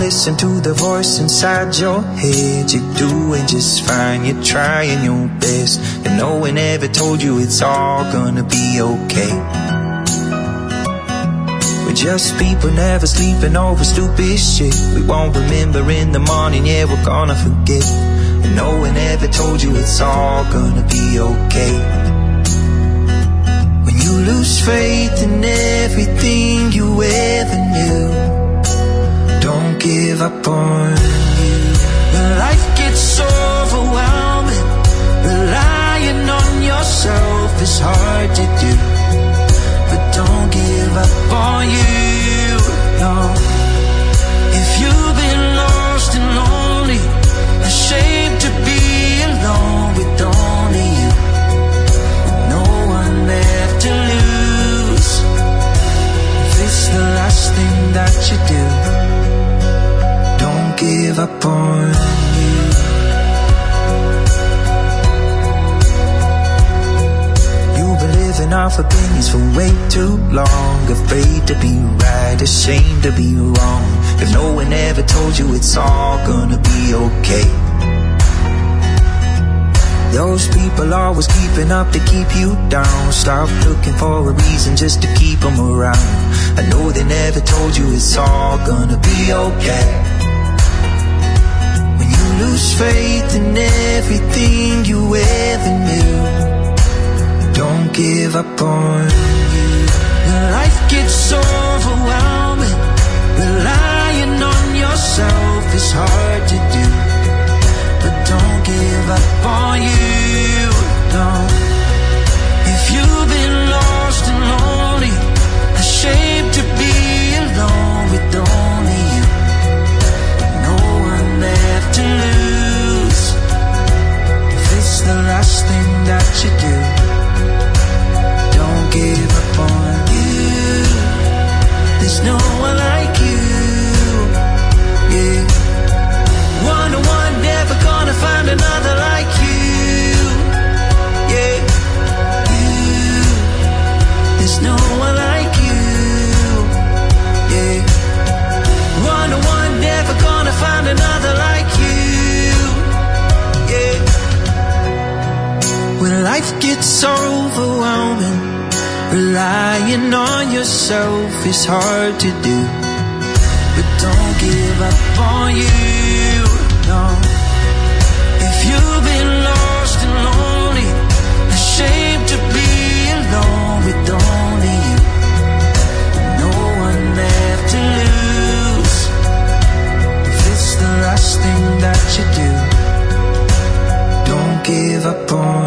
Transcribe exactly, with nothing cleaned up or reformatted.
listen to the voice inside your head. You're doing just fine, you're trying your best, and no one ever told you it's all gonna be okay. We're just people never sleeping over stupid shit. We won't remember in the morning, yeah, we're gonna forget. And no one ever told you it's all gonna be okay. When you lose faith in everything you ever knew, don't give up on you. When life gets overwhelming, relying on yourself is hard to do. But don't give up on you, no. If you've been lost and lonely, ashamed to be alone with only you, no one left to lose, if it's the last thing that you do, don't give up on you. You've been living off opinions for way too long, afraid to be right, ashamed to be wrong. If no one ever told you it's all gonna be okay. Those people always keeping up to keep you down. Stop looking for a reason just to keep them around. I know they never told you it's all gonna be okay. When you lose faith in everything you ever knew, don't give up on you. When life gets overwhelming, relying on yourself is hard to do. But don't give up on you, no. If you've been lost and lonely, ashamed to be alone with only you, no one left to lose, if it's the last thing that you do, don't give up on you. There's no one like you, yeah. One to one, never gonna find another like you, yeah. You, there's no one like you, yeah. One to one, never gonna find another like you, yeah. When life gets overwhelming, relying on yourself is hard to do. But don't give up on you, no. If you've been lost and lonely, ashamed to be alone with only you, no one left to lose, if it's the last thing that you do, don't give up on